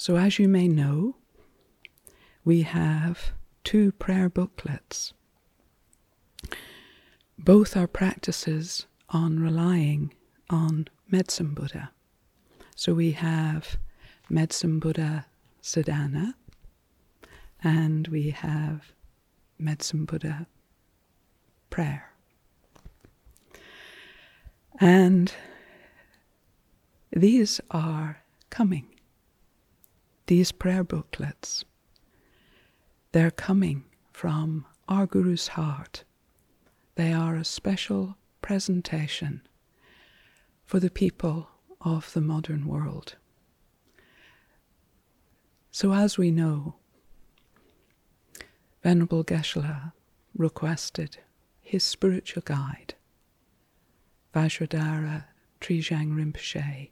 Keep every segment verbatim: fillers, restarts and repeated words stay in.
So as you may know, we have two prayer booklets. Both are practices on relying on Medicine Buddha. So we have Medicine Buddha Sadhana, and we have Medicine Buddha Prayer. And these are coming. These prayer booklets, they're coming from our Guru's heart. They are a special presentation for the people of the modern world. So as we know, Venerable Geshe-la requested his spiritual guide, Vajradhara Trijang Rinpoche.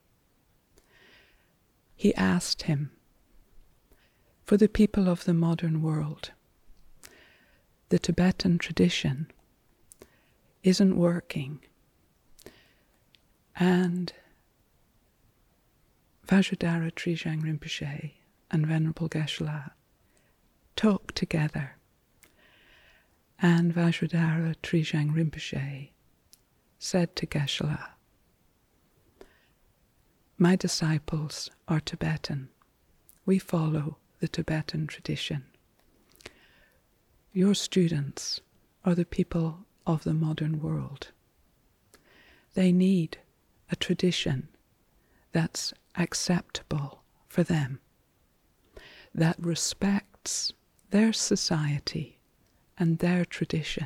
He asked him, for the people of the modern world, the Tibetan tradition isn't working, and Vajradhara Trijang Rinpoche and Venerable Geshe-la talked together, and Vajradhara Trijang Rinpoche said to Geshe-la, my disciples are Tibetan. We follow the Tibetan tradition. Your students are the people of the modern world. They need a tradition that's acceptable for them, that respects their society and their tradition.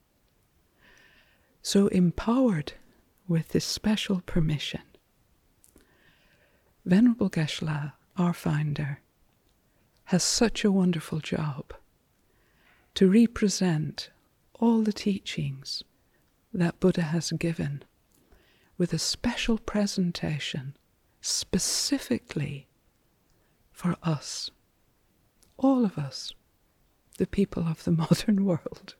So empowered with this special permission, Venerable Geshe-la, our founder, has such a wonderful job to represent all the teachings that Buddha has given with a special presentation specifically for us, all of us, the people of the modern world.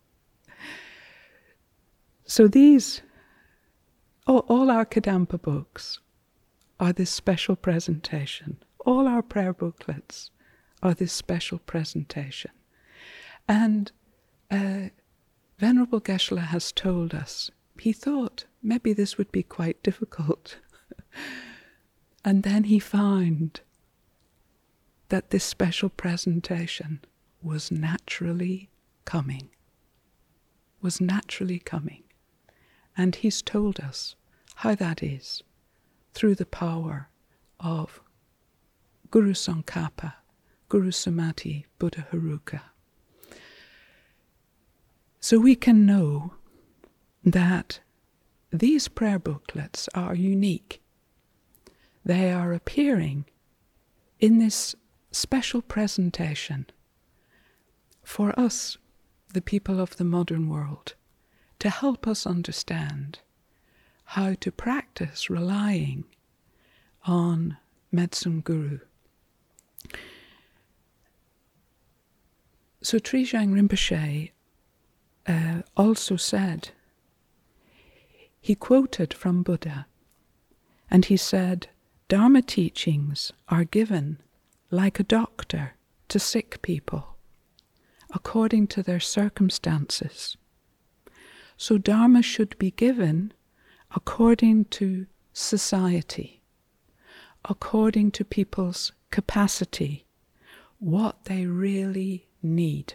So these, all, all our Kadampa books are this special presentation. All our prayer booklets are this special presentation. And uh, Venerable Geshe-la has told us, he thought maybe this would be quite difficult. And then he found that this special presentation was naturally coming, was naturally coming. And he's told us how that is through the power of Guru Tsongkhapa, Guru Samadhi, Buddha Haruka. So we can know that these prayer booklets are unique. They are appearing in this special presentation for us, the people of the modern world, to help us understand how to practice relying on Medicine Guru. So Trijang Rinpoche uh, also said, he quoted from Buddha, and he said, Dharma teachings are given like a doctor to sick people, according to their circumstances. So Dharma should be given according to society, according to people's capacity, what they really need.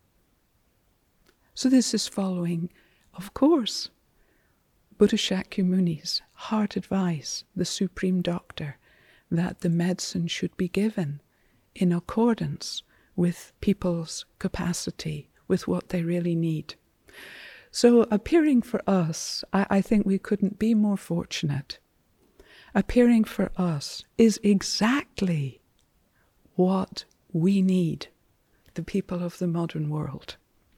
So this is following, of course, Buddha Shakyamuni's heart advice, the supreme doctor, that the medicine should be given in accordance with people's capacity, with what they really need. So appearing for us, I, I think we couldn't be more fortunate. Appearing for us is exactly what we need, the people of the modern world.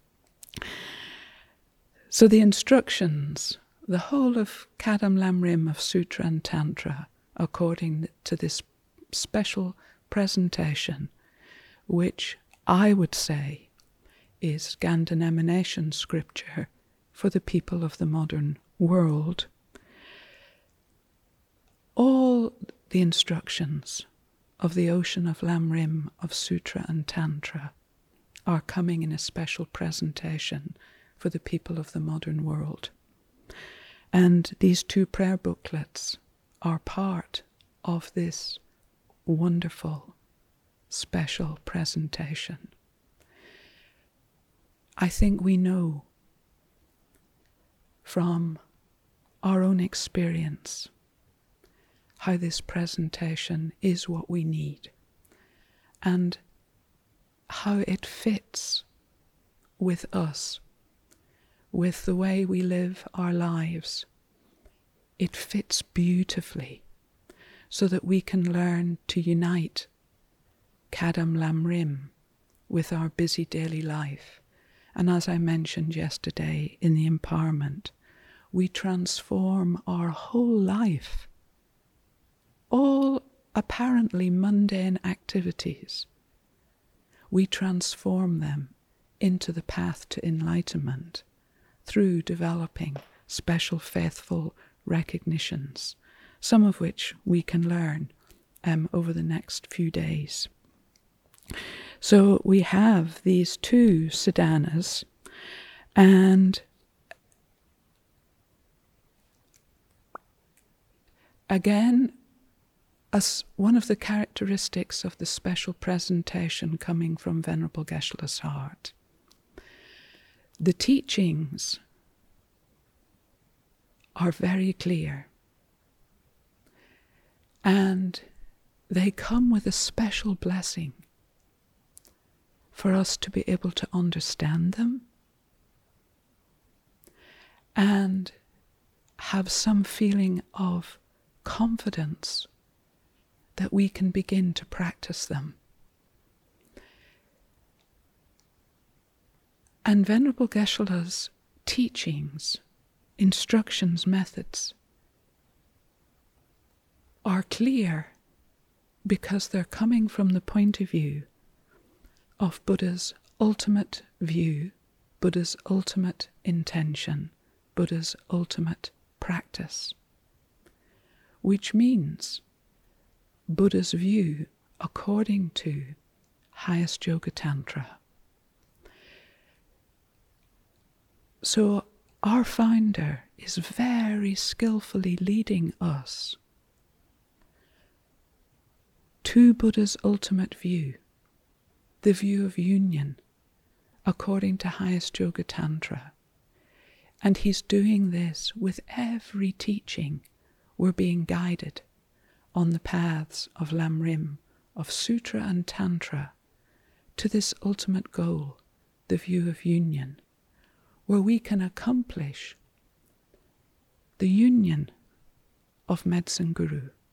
So the instructions, the whole of Kadam Lamrim of Sutra and Tantra, according to this special presentation, which I would say is Ganden emanation scripture for the people of the modern world, all the instructions of the ocean of Lamrim of Sutra and Tantra are coming in a special presentation for the people of the modern world. And these two prayer booklets are part of this wonderful, special presentation. I think we know from our own experience how this presentation is what we need and how it fits with us, with the way we live our lives. It fits beautifully so that we can learn to unite Kadam Lamrim with our busy daily life. And as I mentioned yesterday in the empowerment, we transform our whole life, all apparently mundane activities. We transform them into the path to enlightenment through developing special faithful recognitions, some of which we can learn um, over the next few days. So we have these two sadhanas, and again, as one of the characteristics of the special presentation coming from Venerable Geshe-la's heart, the teachings are very clear, and they come with a special blessing for us to be able to understand them and have some feeling of confidence that we can begin to practice them. And Venerable Geshe-la's teachings, instructions, methods are clear because they're coming from the point of view of Buddha's ultimate view, Buddha's ultimate intention, Buddha's ultimate practice, which means Buddha's view according to highest Yoga Tantra. So our founder is very skillfully leading us to Buddha's ultimate view, the view of union according to highest Yoga Tantra. And he's doing this with every teaching. We're being guided on the paths of Lamrim, of Sutra and Tantra, to this ultimate goal, the view of union, where we can accomplish the union of Medicine Guru